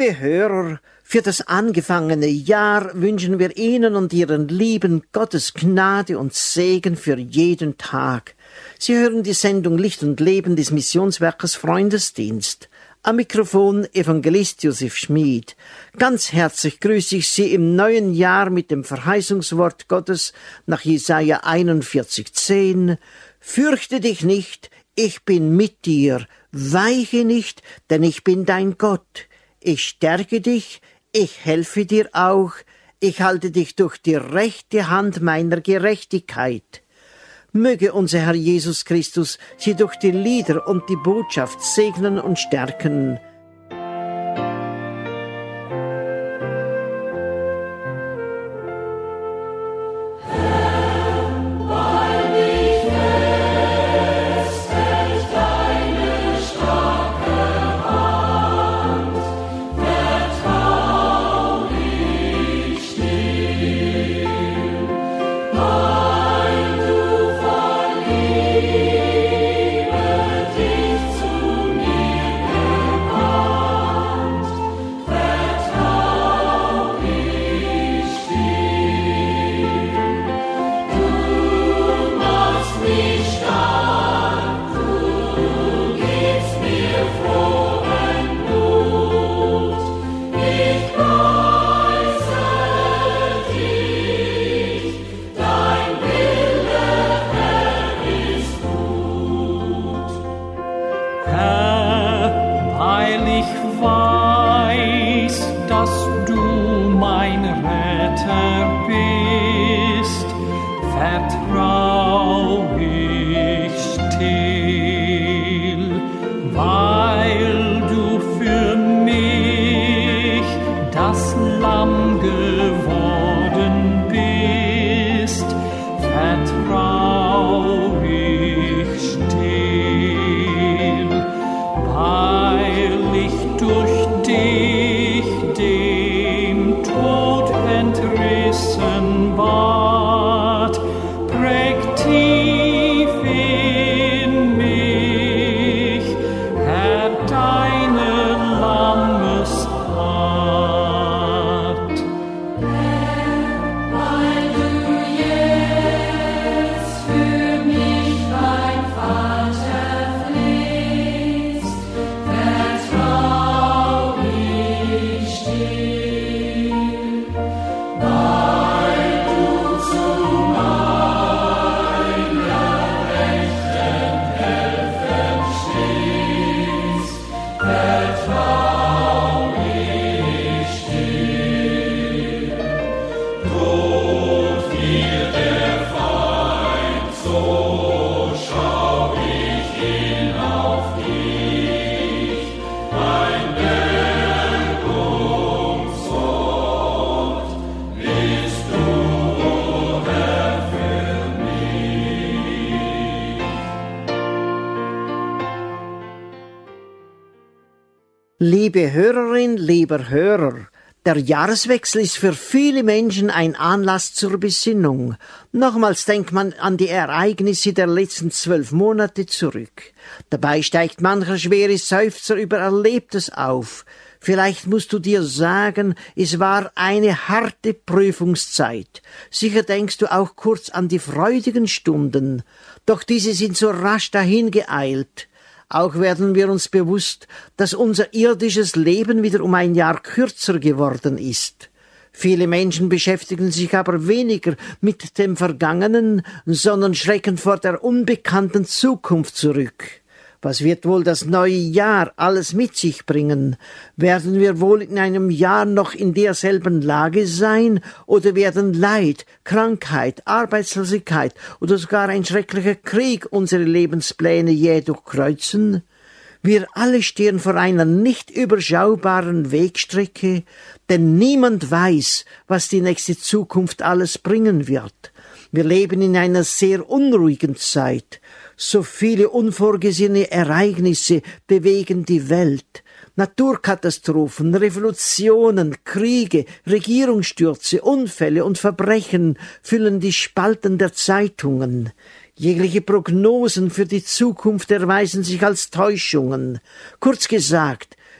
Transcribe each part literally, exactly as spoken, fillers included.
Liebe Hörer, für das angefangene Jahr wünschen wir Ihnen und Ihren Lieben Gottes Gnade und Segen für jeden Tag. Sie hören die Sendung Licht und Leben des Missionswerkes Freundesdienst. Am Mikrofon Evangelist Josef Schmid. Ganz herzlich grüße ich Sie im neuen Jahr mit dem Verheißungswort Gottes nach Jesaja einundvierzig zehn. Fürchte dich nicht, ich bin mit dir. Weiche nicht, denn ich bin dein Gott. Ich stärke dich, ich helfe dir auch. Ich halte dich durch die rechte Hand meiner Gerechtigkeit. Möge unser Herr Jesus Christus Sie durch die Lieder und die Botschaft segnen und stärken. Liebe Hörerin, lieber Hörer, der Jahreswechsel ist für viele Menschen ein Anlass zur Besinnung. Nochmals denkt man an die Ereignisse der letzten zwölf Monate zurück. Dabei steigt mancher schwere Seufzer über Erlebtes auf. Vielleicht musst du dir sagen, es war eine harte Prüfungszeit. Sicher denkst du auch kurz an die freudigen Stunden. Doch diese sind so rasch dahingeeilt. Auch werden wir uns bewusst, dass unser irdisches Leben wieder um ein Jahr kürzer geworden ist. Viele Menschen beschäftigen sich aber weniger mit dem Vergangenen, sondern schrecken vor der unbekannten Zukunft zurück. Was wird wohl das neue Jahr alles mit sich bringen? Werden wir wohl in einem Jahr noch in derselben Lage sein, oder werden Leid, Krankheit, Arbeitslosigkeit oder sogar ein schrecklicher Krieg unsere Lebenspläne jäh durchkreuzen? Wir alle stehen vor einer nicht überschaubaren Wegstrecke, denn niemand weiß, was die nächste Zukunft alles bringen wird. Wir leben in einer sehr unruhigen Zeit. So viele unvorgesehene Ereignisse bewegen die Welt. Naturkatastrophen, Revolutionen, Kriege, Regierungsstürze, Unfälle und Verbrechen füllen die Spalten der Zeitungen. Jegliche Prognosen für die Zukunft erweisen sich als Täuschungen. Kurz gesagt,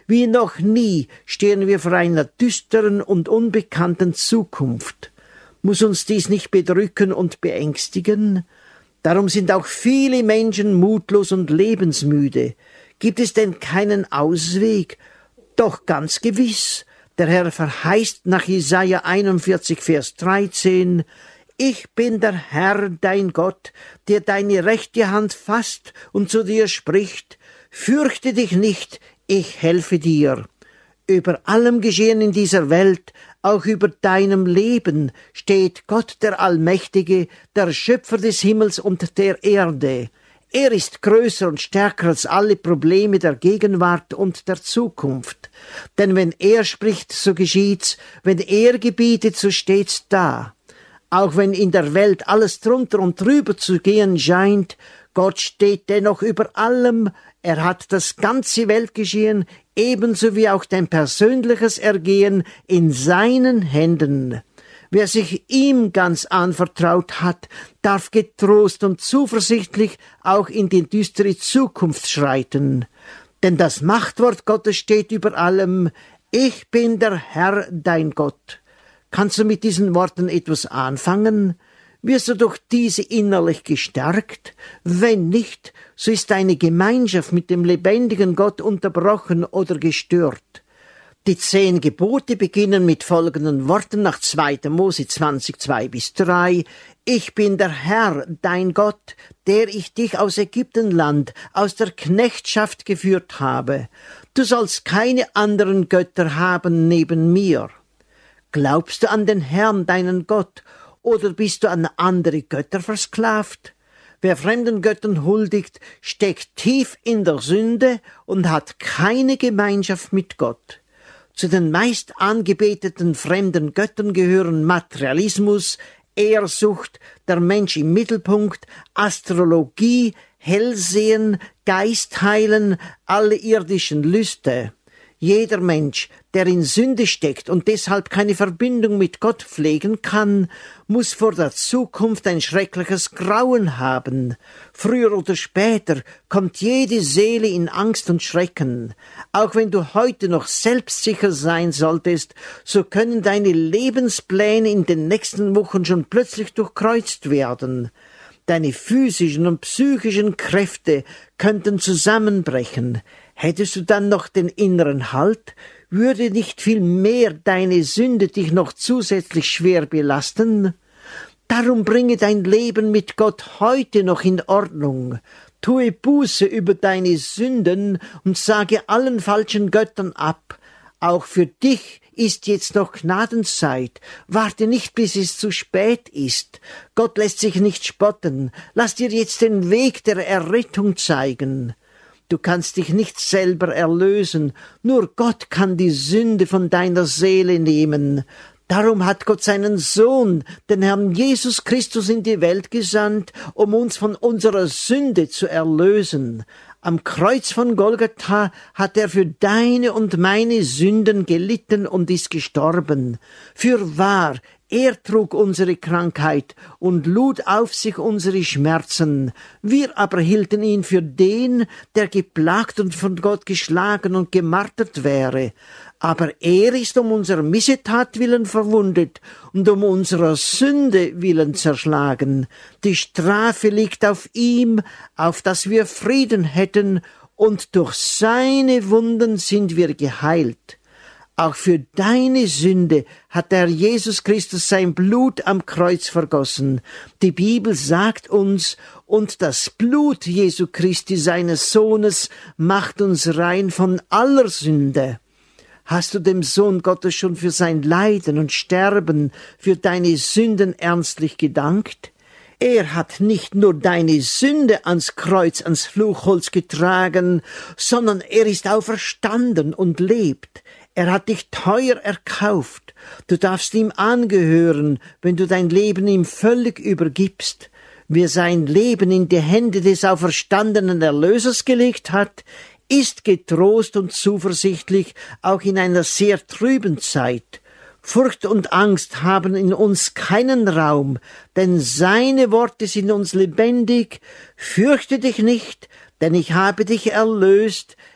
Wie noch nie stehen wir vor einer düsteren und unbekannten Zukunft. Muss uns dies nicht bedrücken und beängstigen? Darum sind auch viele Menschen mutlos und lebensmüde. Gibt es denn keinen Ausweg? Doch ganz gewiss. Der Herr verheißt nach Jesaja einundvierzig, Vers dreizehn, ich bin der Herr, dein Gott, der deine rechte Hand fasst und zu dir spricht, fürchte dich nicht, ich helfe dir. Über allem Geschehen in dieser Welt, auch über deinem Leben, steht Gott der Allmächtige, der Schöpfer des Himmels und der Erde. Er ist größer und stärker als alle Probleme der Gegenwart und der Zukunft. Denn wenn er spricht, so geschieht's, wenn er gebietet, so steht's da. Auch wenn in der Welt alles drunter und drüber zu gehen scheint, Gott steht dennoch über allem, er hat das ganze Weltgeschehen, ebenso wie auch dein persönliches Ergehen, in seinen Händen. Wer sich ihm ganz anvertraut hat, darf getrost und zuversichtlich auch in die düstere Zukunft schreiten. Denn das Machtwort Gottes steht über allem, ich bin der Herr, dein Gott. Kannst du mit diesen Worten etwas anfangen? Wirst du durch diese innerlich gestärkt? Wenn nicht, so ist deine Gemeinschaft mit dem lebendigen Gott unterbrochen oder gestört. Die zehn Gebote beginnen mit folgenden Worten nach zweiter Mose zwanzig, zwei bis drei. Ich bin der Herr, dein Gott, der ich dich aus Ägyptenland, aus der Knechtschaft geführt habe. Du sollst keine anderen Götter haben neben mir. Glaubst du an den Herrn, deinen Gott, oder bist du an andere Götter versklavt? Wer fremden Göttern huldigt, steckt tief in der Sünde und hat keine Gemeinschaft mit Gott. Zu den meist angebeteten fremden Göttern gehören Materialismus, Ehrsucht, der Mensch im Mittelpunkt, Astrologie, Hellsehen, Geistheilen, alle irdischen Lüste. Jeder Mensch, der in Sünde steckt und deshalb keine Verbindung mit Gott pflegen kann, muss vor der Zukunft ein schreckliches Grauen haben. Früher oder später kommt jede Seele in Angst und Schrecken. Auch wenn du heute noch selbstsicher sein solltest, so können deine Lebenspläne in den nächsten Wochen schon plötzlich durchkreuzt werden. Deine physischen und psychischen Kräfte könnten zusammenbrechen. Hättest du dann noch den inneren Halt, würde nicht viel mehr deine Sünde dich noch zusätzlich schwer belasten? Darum bringe dein Leben mit Gott heute noch in Ordnung. Tue Buße über deine Sünden und sage allen falschen Göttern ab. Auch für dich ist jetzt noch Gnadenzeit. Warte nicht, bis es zu spät ist. Gott lässt sich nicht spotten. Lass dir jetzt den Weg der Errettung zeigen. Du kannst dich nicht selber erlösen, nur Gott kann die Sünde von deiner Seele nehmen. Darum hat Gott seinen Sohn, den Herrn Jesus Christus, in die Welt gesandt, um uns von unserer Sünde zu erlösen. Am Kreuz von Golgatha hat er für deine und meine Sünden gelitten und ist gestorben. Fürwahr, er trug unsere Krankheit und lud auf sich unsere Schmerzen. Wir aber hielten ihn für den, der geplagt und von Gott geschlagen und gemartert wäre. Aber er ist um unserer Missetat willen verwundet und um unserer Sünde willen zerschlagen. Die Strafe liegt auf ihm, auf dass wir Frieden hätten, und durch seine Wunden sind wir geheilt. Auch für deine Sünde hat der Jesus Christus sein Blut am Kreuz vergossen. Die Bibel sagt uns, und das Blut Jesu Christi, seines Sohnes, macht uns rein von aller Sünde. Hast du dem Sohn Gottes schon für sein Leiden und Sterben, für deine Sünden ernstlich gedankt? Er hat nicht nur deine Sünde ans Kreuz, ans Fluchholz getragen, sondern er ist auferstanden und lebt. Er hat dich teuer erkauft. Du darfst ihm angehören, wenn du dein Leben ihm völlig übergibst. Wer sein Leben in die Hände des auferstandenen Erlösers gelegt hat, ist getrost und zuversichtlich, auch in einer sehr trüben Zeit. Furcht und Angst haben in uns keinen Raum, denn seine Worte sind uns lebendig. Fürchte dich nicht, denn ich habe dich erlöst.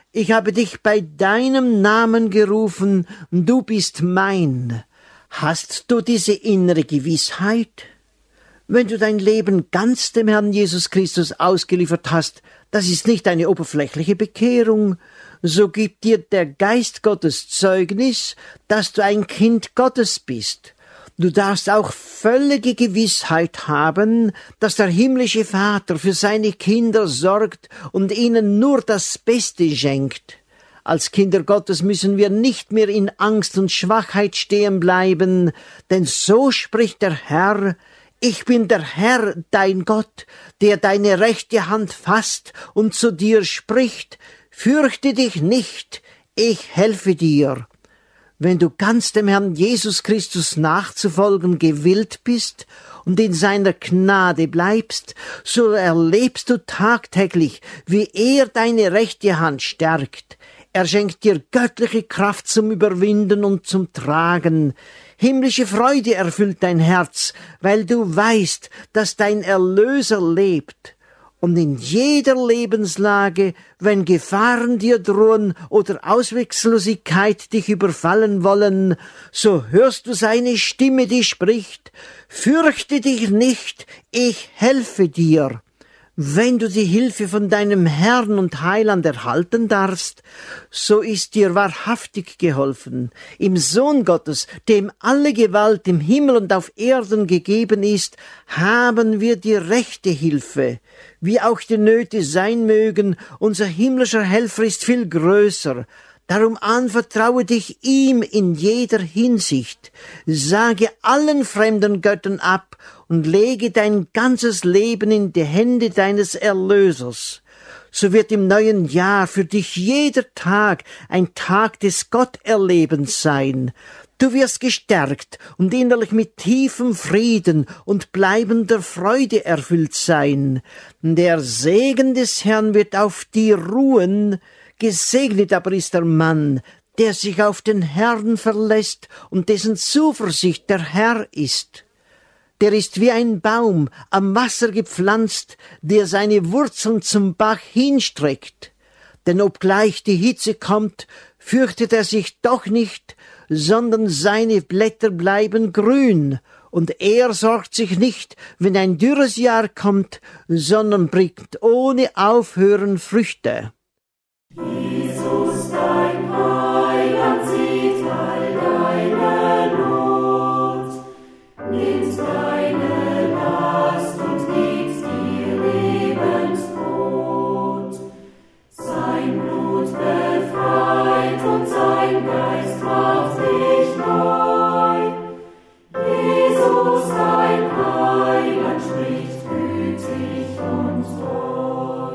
Ich habe dich bei deinem Namen gerufen, du bist mein. Hast du diese innere Gewissheit? Wenn du dein Leben ganz dem Herrn Jesus Christus ausgeliefert hast, das ist nicht eine oberflächliche Bekehrung, so gibt dir der Geist Gottes Zeugnis, dass du ein Kind Gottes bist. Du darfst auch völlige Gewissheit haben, dass der himmlische Vater für seine Kinder sorgt und ihnen nur das Beste schenkt. Als Kinder Gottes müssen wir nicht mehr in Angst und Schwachheit stehen bleiben, denn so spricht der Herr: Ich bin der Herr, dein Gott, der deine rechte Hand fasst und zu dir spricht: Fürchte dich nicht, ich helfe dir. Wenn du ganz dem Herrn Jesus Christus nachzufolgen gewillt bist und in seiner Gnade bleibst, so erlebst du tagtäglich, wie er deine rechte Hand stärkt. Er schenkt dir göttliche Kraft zum Überwinden und zum Tragen. Himmlische Freude erfüllt dein Herz, weil du weißt, dass dein Erlöser lebt. Und in jeder Lebenslage, wenn Gefahren dir drohen oder Ausweglosigkeit dich überfallen wollen, so hörst du seine Stimme, die spricht: Fürchte dich nicht, ich helfe dir. Wenn du die Hilfe von deinem Herrn und Heiland erhalten darfst, so ist dir wahrhaftig geholfen. Im Sohn Gottes, dem alle Gewalt im Himmel und auf Erden gegeben ist, haben wir die rechte Hilfe. Wie auch die Nöte sein mögen, unser himmlischer Helfer ist viel größer. Darum anvertraue dich ihm in jeder Hinsicht. Sage allen fremden Göttern ab und lege dein ganzes Leben in die Hände deines Erlösers. So wird im neuen Jahr für dich jeder Tag ein Tag des Gotterlebens sein. Du wirst gestärkt und innerlich mit tiefem Frieden und bleibender Freude erfüllt sein. Der Segen des Herrn wird auf dir ruhen. Gesegnet aber ist der Mann, der sich auf den Herrn verlässt und dessen Zuversicht der Herr ist. Der ist wie ein Baum am Wasser gepflanzt, der seine Wurzeln zum Bach hinstreckt. Denn obgleich die Hitze kommt, fürchtet er sich doch nicht, sondern seine Blätter bleiben grün, und er sorgt sich nicht, wenn ein dürres Jahr kommt, sondern bringt ohne Aufhören Früchte. Jesus, dein Heiland, sieht all deine Not, nimmt deine Last und gibt dir Lebensbrot. Sein Blut befreit und sein Geist macht dich neu. Jesus, dein Heiland, spricht gütig und treu.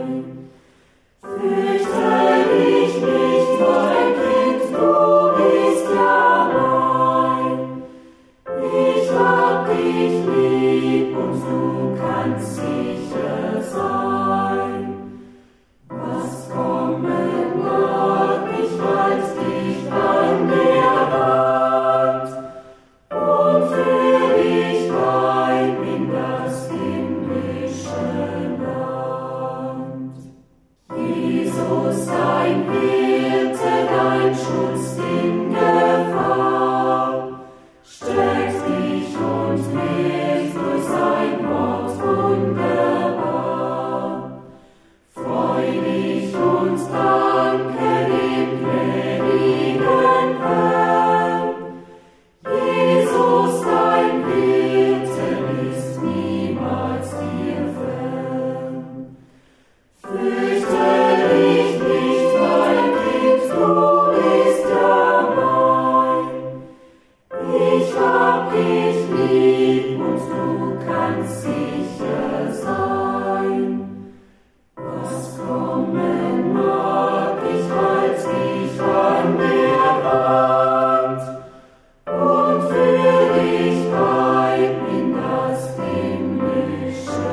Fürchte dich nicht, mein Kind, du bist ja mein. Ich hab dich lieb und du kannst sicher sein. Was kommen mag, ich halt dich an der Hand und für dich heim in das himmlische Land. Jesus, dein Hirte, dein Schutz in Gefahr, stärkt dich und lehrt durch sein Wort wunderbar. Freu dich und danke dem gnädigen Herrn. Jesus, dein Hirte, ist niemals dir fern. Fürchte dich nicht, mein Kind, du bist ja mein. Ich hab dich lieb und du kannst sicher sein. Was kommen mag, ich halt dich an der Hand und führ dich heim in das himmlische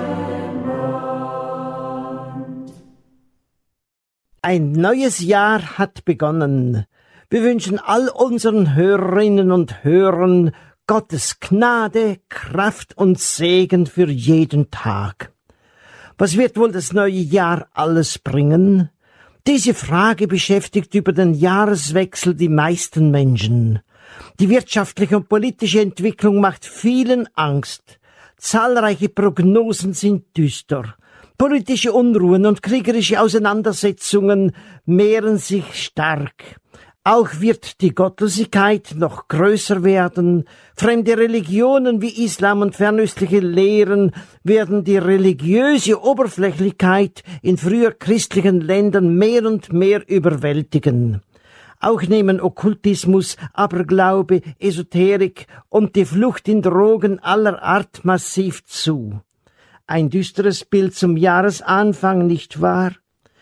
Land. Ein neues Jahr hat begonnen. Wir wünschen all unseren Hörerinnen und Hörern Gottes Gnade, Kraft und Segen für jeden Tag. Was wird wohl das neue Jahr alles bringen? Diese Frage beschäftigt über den Jahreswechsel die meisten Menschen. Die wirtschaftliche und politische Entwicklung macht vielen Angst. Zahlreiche Prognosen sind düster. Politische Unruhen und kriegerische Auseinandersetzungen mehren sich stark. Auch wird die Gottlosigkeit noch größer werden. Fremde Religionen wie Islam und fernöstliche Lehren werden die religiöse Oberflächlichkeit in früher christlichen Ländern mehr und mehr überwältigen. Auch nehmen Okkultismus, Aberglaube, Esoterik und die Flucht in Drogen aller Art massiv zu. Ein düsteres Bild zum Jahresanfang, nicht wahr?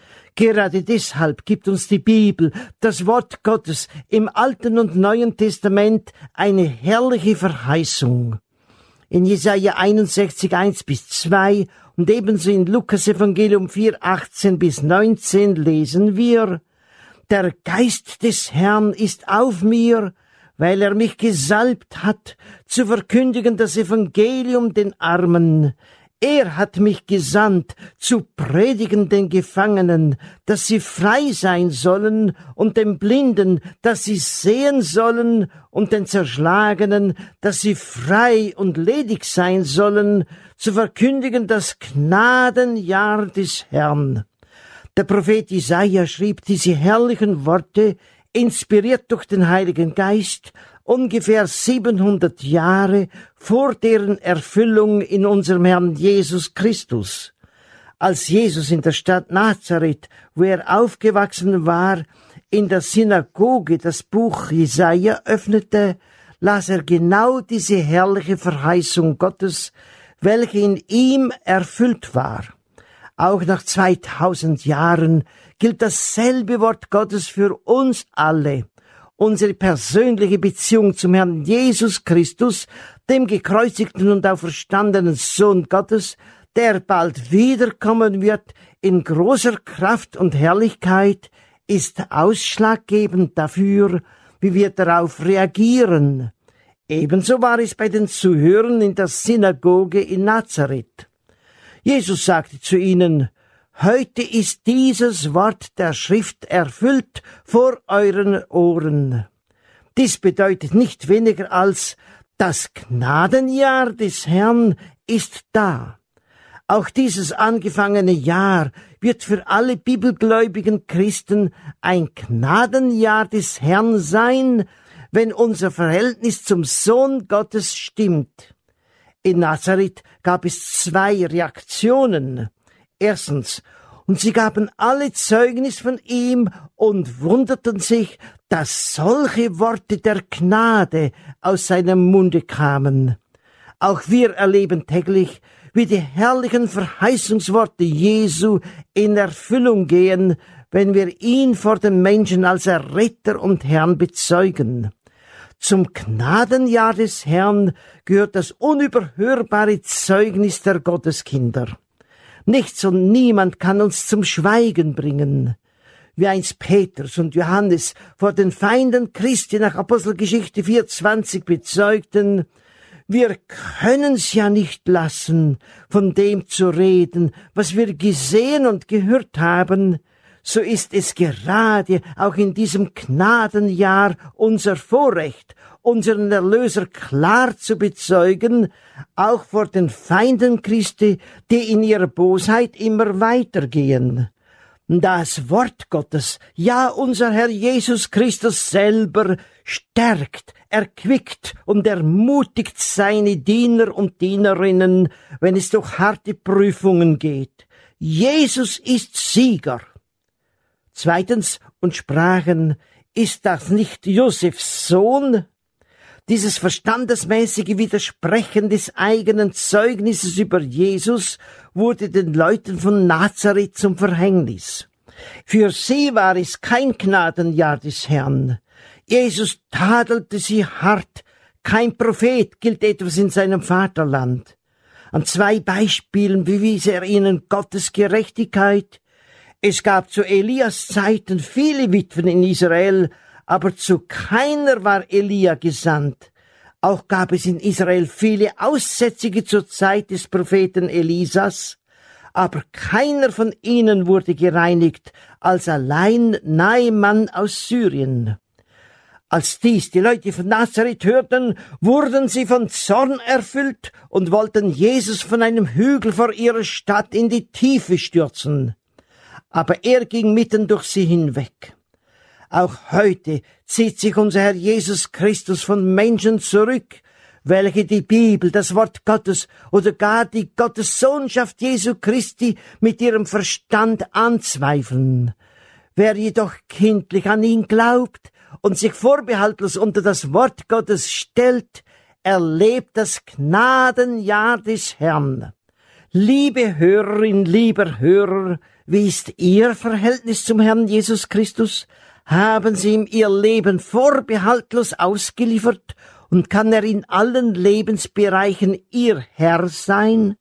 Gerade deshalb gibt uns die Bibel, das Wort Gottes, im Alten und Neuen Testament eine herrliche Verheißung. In Jesaja einundsechzig, eins bis zwei und ebenso in Lukas Evangelium vier, achtzehn bis neunzehn lesen wir: Der Geist des Herrn ist auf mir, weil er mich gesalbt hat, zu verkündigen das Evangelium den Armen. Er hat mich gesandt, zu predigen den Gefangenen, dass sie frei sein sollen, und den Blinden, dass sie sehen sollen, und den Zerschlagenen, dass sie frei und ledig sein sollen, zu verkündigen das Gnadenjahr des Herrn. Der Prophet Jesaja schrieb diese herrlichen Worte, inspiriert durch den Heiligen Geist, ungefähr siebenhundert Jahre vor deren Erfüllung in unserem Herrn Jesus Christus. Als Jesus in der Stadt Nazareth, wo er aufgewachsen war, in der Synagoge das Buch Jesaja öffnete, las er genau diese herrliche Verheißung Gottes, welche in ihm erfüllt war. Auch nach zweitausend Jahren gilt dasselbe Wort Gottes für uns alle. Unsere persönliche Beziehung zum Herrn Jesus Christus, dem gekreuzigten und auferstandenen Sohn Gottes, der bald wiederkommen wird in großer Kraft und Herrlichkeit, ist ausschlaggebend dafür, wie wir darauf reagieren. Ebenso war es bei den Zuhörern in der Synagoge in Nazareth. Jesus sagte zu ihnen: Heute ist dieses Wort der Schrift erfüllt vor euren Ohren. Dies bedeutet nicht weniger als, das Gnadenjahr des Herrn ist da. Auch dieses angefangene Jahr wird für alle bibelgläubigen Christen ein Gnadenjahr des Herrn sein, wenn unser Verhältnis zum Sohn Gottes stimmt. In Nazareth gab es zwei Reaktionen. Erstens, und sie gaben alle Zeugnis von ihm und wunderten sich, dass solche Worte der Gnade aus seinem Munde kamen. Auch wir erleben täglich, wie die herrlichen Verheißungsworte Jesu in Erfüllung gehen, wenn wir ihn vor den Menschen als Erretter und Herrn bezeugen. Zum Gnadenjahr des Herrn gehört das unüberhörbare Zeugnis der Gotteskinder. Nichts und niemand kann uns zum Schweigen bringen. Wie einst Petrus und Johannes vor den Feinden Christi nach Apostelgeschichte vier zwanzig bezeugten: Wir können's ja nicht lassen, von dem zu reden, was wir gesehen und gehört haben. So ist es gerade auch in diesem Gnadenjahr unser Vorrecht, unseren Erlöser klar zu bezeugen, auch vor den Feinden Christi, die in ihrer Bosheit immer weitergehen. Das Wort Gottes, ja unser Herr Jesus Christus selber, stärkt, erquickt und ermutigt seine Diener und Dienerinnen, wenn es durch harte Prüfungen geht. Jesus ist Sieger. Zweitens, und sprachen: Ist das nicht Josefs Sohn? Dieses verstandesmäßige Widersprechen des eigenen Zeugnisses über Jesus wurde den Leuten von Nazareth zum Verhängnis. Für sie war es kein Gnadenjahr des Herrn. Jesus tadelte sie hart. Kein Prophet gilt etwas in seinem Vaterland. An zwei Beispielen bewies er ihnen Gottes Gerechtigkeit. Es gab zu Elias Zeiten viele Witwen in Israel, aber zu keiner war Elia gesandt. Auch gab es in Israel viele Aussätzige zur Zeit des Propheten Elisas, aber keiner von ihnen wurde gereinigt, als allein Naaman aus Syrien. Als dies die Leute von Nazareth hörten, wurden sie von Zorn erfüllt und wollten Jesus von einem Hügel vor ihrer Stadt in die Tiefe stürzen. Aber er ging mitten durch sie hinweg. Auch heute zieht sich unser Herr Jesus Christus von Menschen zurück, welche die Bibel, das Wort Gottes oder gar die Gottessohnschaft Jesu Christi mit ihrem Verstand anzweifeln. Wer jedoch kindlich an ihn glaubt und sich vorbehaltlos unter das Wort Gottes stellt, erlebt das Gnadenjahr des Herrn. Liebe Hörerin, lieber Hörer, wie ist Ihr Verhältnis zum Herrn Jesus Christus? Haben Sie ihm Ihr Leben vorbehaltlos ausgeliefert und kann er in allen Lebensbereichen Ihr Herr sein?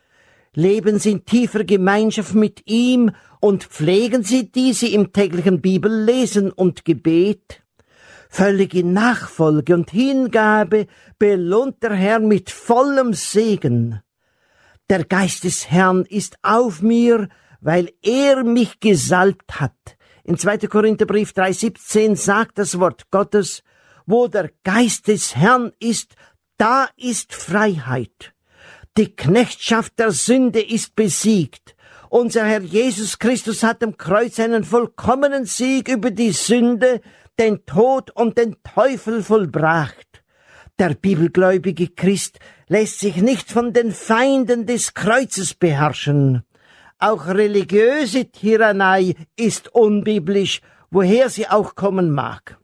Leben Sie in tiefer Gemeinschaft mit ihm und pflegen Sie diese im täglichen Bibellesen und Gebet? Völlige Nachfolge und Hingabe belohnt der Herr mit vollem Segen. Der Geist des Herrn ist auf mir, weil er mich gesalbt hat. In zweiter Korintherbrief drei siebzehn sagt das Wort Gottes, wo der Geist des Herrn ist, da ist Freiheit. Die Knechtschaft der Sünde ist besiegt. Unser Herr Jesus Christus hat am Kreuz einen vollkommenen Sieg über die Sünde, den Tod und den Teufel vollbracht. Der bibelgläubige Christ lässt sich nicht von den Feinden des Kreuzes beherrschen. Auch religiöse Tyrannei ist unbiblisch, woher sie auch kommen mag.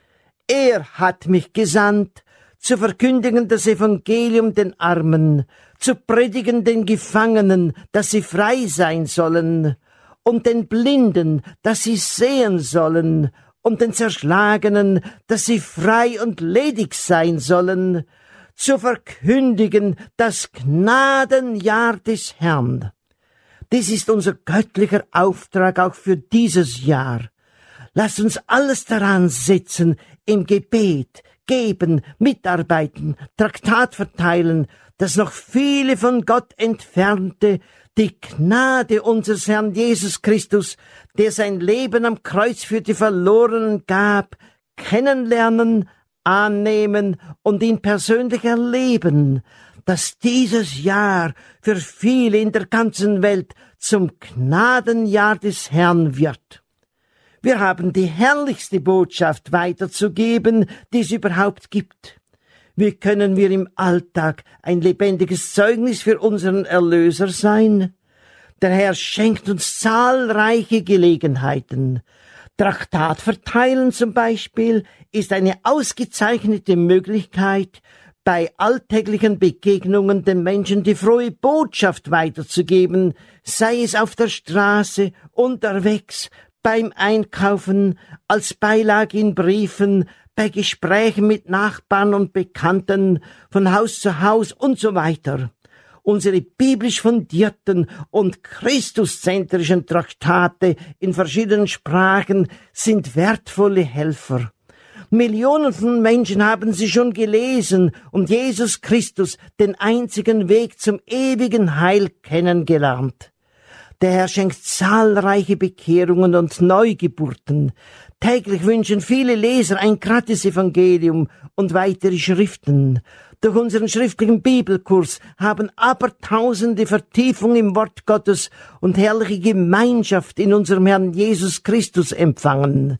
Er hat mich gesandt, zu verkündigen das Evangelium den Armen, zu predigen den Gefangenen, dass sie frei sein sollen, und den Blinden, dass sie sehen sollen, und den Zerschlagenen, dass sie frei und ledig sein sollen, zu verkündigen das Gnadenjahr des Herrn. Dies ist unser göttlicher Auftrag auch für dieses Jahr. Lasst uns alles daran setzen, im Gebet, geben, mitarbeiten, Traktat verteilen, dass noch viele von Gott Entfernte die Gnade unseres Herrn Jesus Christus, der sein Leben am Kreuz für die Verlorenen gab, kennenlernen, annehmen und ihn persönlich erleben, dass dieses Jahr für viele in der ganzen Welt zum Gnadenjahr des Herrn wird. Wir haben die herrlichste Botschaft weiterzugeben, die es überhaupt gibt. Wie können wir im Alltag ein lebendiges Zeugnis für unseren Erlöser sein? Der Herr schenkt uns zahlreiche Gelegenheiten. Traktat verteilen zum Beispiel ist eine ausgezeichnete Möglichkeit, bei alltäglichen Begegnungen den Menschen die frohe Botschaft weiterzugeben, sei es auf der Straße, unterwegs, beim Einkaufen, als Beilage in Briefen, bei Gesprächen mit Nachbarn und Bekannten, von Haus zu Haus und so weiter. Unsere biblisch fundierten und christuszentrischen Traktate in verschiedenen Sprachen sind wertvolle Helfer. Millionen von Menschen haben sie schon gelesen und Jesus Christus, den einzigen Weg zum ewigen Heil, kennengelernt. Der Herr schenkt zahlreiche Bekehrungen und Neugeburten. Täglich wünschen viele Leser ein Gratis-Evangelium und weitere Schriften. Durch unseren schriftlichen Bibelkurs haben Abertausende Vertiefung im Wort Gottes und herrliche Gemeinschaft in unserem Herrn Jesus Christus empfangen.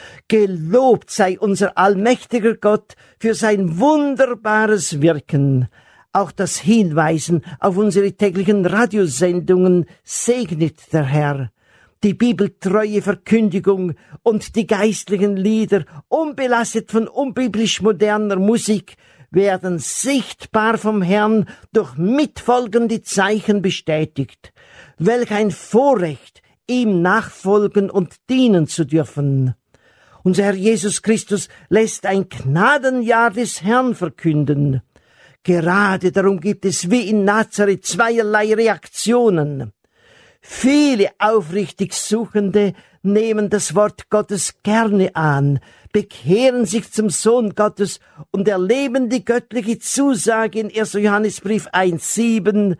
Gelobt sei unser allmächtiger Gott für sein wunderbares Wirken. Auch das Hinweisen auf unsere täglichen Radiosendungen segnet der Herr. Die bibeltreue Verkündigung und die geistlichen Lieder, unbelastet von unbiblisch moderner Musik, werden sichtbar vom Herrn durch mitfolgende Zeichen bestätigt. Welch ein Vorrecht, ihm nachfolgen und dienen zu dürfen. Unser Herr Jesus Christus lässt ein Gnadenjahr des Herrn verkünden. Gerade darum gibt es wie in Nazareth zweierlei Reaktionen. Viele aufrichtig Suchende nehmen das Wort Gottes gerne an, bekehren sich zum Sohn Gottes und erleben die göttliche Zusage in erster Johannesbrief eins sieben,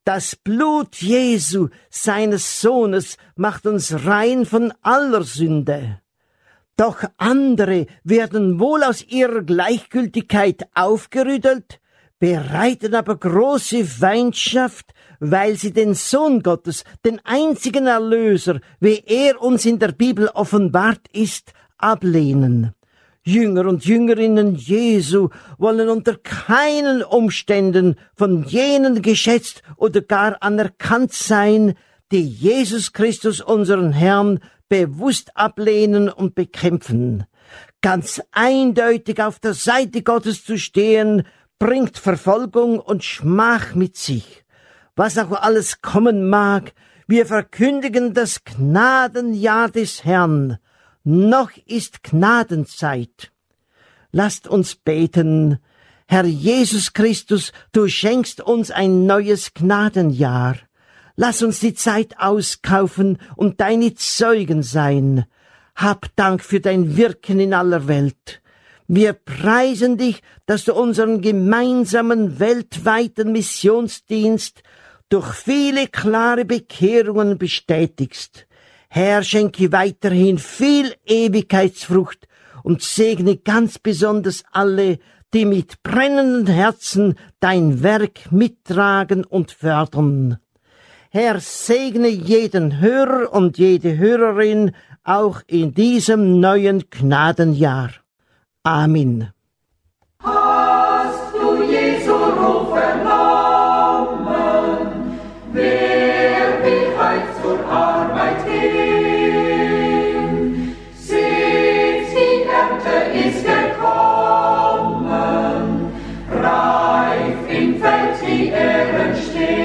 Das Blut Jesu, seines Sohnes, macht uns rein von aller Sünde. Doch andere werden wohl aus ihrer Gleichgültigkeit aufgerüttelt, bereiten aber große Feindschaft, weil sie den Sohn Gottes, den einzigen Erlöser, wie er uns in der Bibel offenbart ist, ablehnen. Jünger und Jüngerinnen Jesu wollen unter keinen Umständen von jenen geschätzt oder gar anerkannt sein, die Jesus Christus, unseren Herrn, bewusst ablehnen und bekämpfen. Ganz eindeutig auf der Seite Gottes zu stehen, bringt Verfolgung und Schmach mit sich. Was auch alles kommen mag, wir verkündigen das Gnadenjahr des Herrn. Noch ist Gnadenzeit. Lasst uns beten. Herr Jesus Christus, du schenkst uns ein neues Gnadenjahr. Lass uns die Zeit auskaufen und deine Zeugen sein. Hab Dank für dein Wirken in aller Welt. Wir preisen dich, dass du unseren gemeinsamen weltweiten Missionsdienst durch viele klare Bekehrungen bestätigst. Herr, schenke weiterhin viel Ewigkeitsfrucht und segne ganz besonders alle, die mit brennenden Herzen dein Werk mittragen und fördern. Herr, segne jeden Hörer und jede Hörerin auch in diesem neuen Gnadenjahr. Amen. Hast du Jesu Ruf vernommen? Wer will heut zur Arbeit gehen? Seht, die Ernte ist gekommen, reif im Feld die Ähren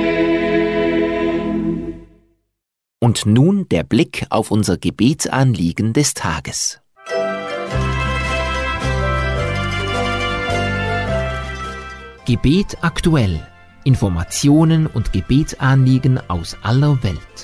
stehen. Und nun der Blick auf unser Gebetsanliegen des Tages. Gebet aktuell. Informationen und Gebetsanliegen aus aller Welt.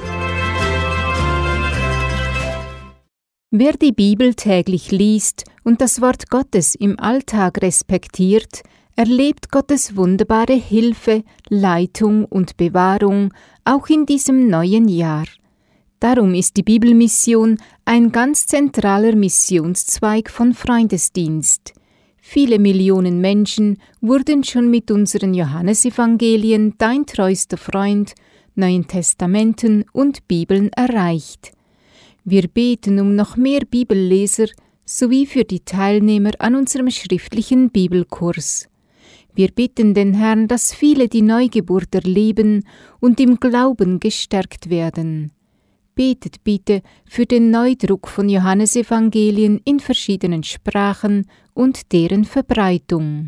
Wer die Bibel täglich liest und das Wort Gottes im Alltag respektiert, erlebt Gottes wunderbare Hilfe, Leitung und Bewahrung auch in diesem neuen Jahr. Darum ist die Bibelmission ein ganz zentraler Missionszweig von Freundesdienst. Viele Millionen Menschen wurden schon mit unseren Johannesevangelien, Dein treuster Freund, Neuen Testamenten und Bibeln erreicht. Wir beten um noch mehr Bibelleser sowie für die Teilnehmer an unserem schriftlichen Bibelkurs. Wir bitten den Herrn, dass viele die Neugeburt erleben und im Glauben gestärkt werden. Betet bitte für den Neudruck von Johannesevangelien in verschiedenen Sprachen und deren Verbreitung.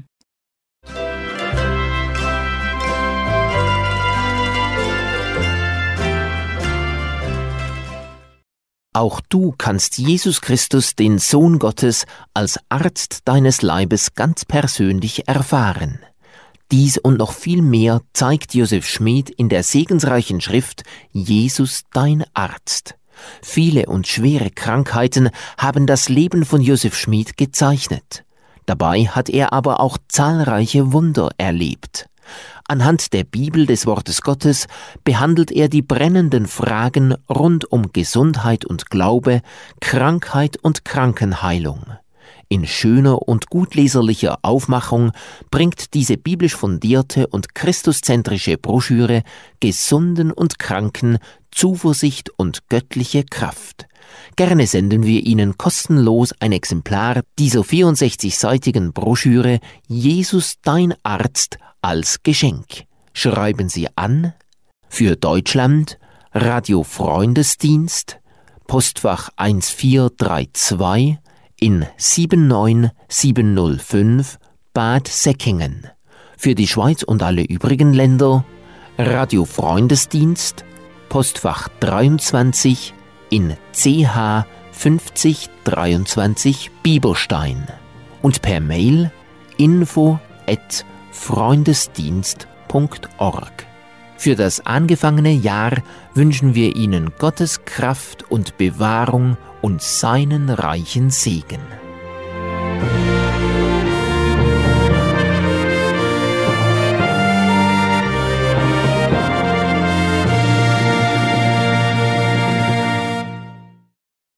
Auch du kannst Jesus Christus, den Sohn Gottes, als Arzt deines Leibes ganz persönlich erfahren. Dies und noch viel mehr zeigt Josef Schmid in der segensreichen Schrift Jesus, dein Arzt. Viele und schwere Krankheiten haben das Leben von Josef Schmid gezeichnet. Dabei hat er aber auch zahlreiche Wunder erlebt. Anhand der Bibel des Wortes Gottes behandelt er die brennenden Fragen rund um Gesundheit und Glaube, Krankheit und Krankenheilung. In schöner und gutleserlicher Aufmachung bringt diese biblisch fundierte und christuszentrische Broschüre Gesunden und Kranken Zuversicht und göttliche Kraft. Gerne senden wir Ihnen kostenlos ein Exemplar dieser vierundsechzigseitigen Broschüre Jesus, dein Arzt, als Geschenk. Schreiben Sie an für Deutschland Radio Freundesdienst, Postfach eins vier drei zwei in sieben neun sieben null fünf Bad Säckingen. Für die Schweiz und alle übrigen Länder Radio Freundesdienst, Postfach dreiundzwanzig in C H fünfzig dreiundzwanzig Bieberstein und per Mail info at freundesdienst punkt org. Für das angefangene Jahr wünschen wir Ihnen Gottes Kraft und Bewahrung und seinen reichen Segen.